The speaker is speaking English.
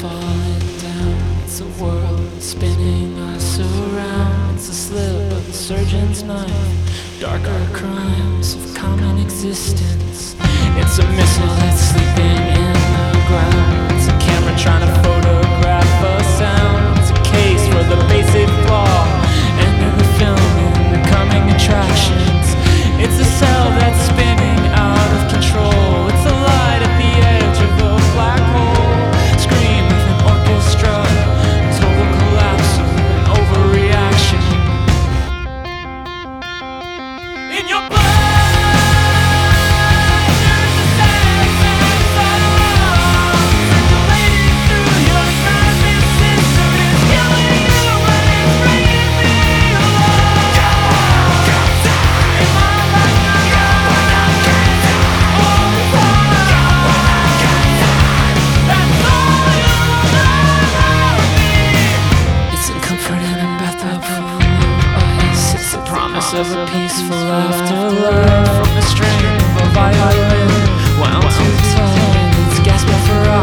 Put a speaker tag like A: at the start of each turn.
A: falling down. It's a world spinning us around. It's a slip of the surgeon's knife. Darker crimes of common existence. It's a missile that's sleeping in the ground. It's a camera trying to photograph a sound. It's a case for the basic flaw. And in the film and the coming attractions. It's a cell that's spinning out of control. It's a light at the edge of a black hole. Scream with an orchestra. Total collapse or an overreaction. In your blood. Of a peaceful afterlife from the string of a violin wound too tight. It's gasping for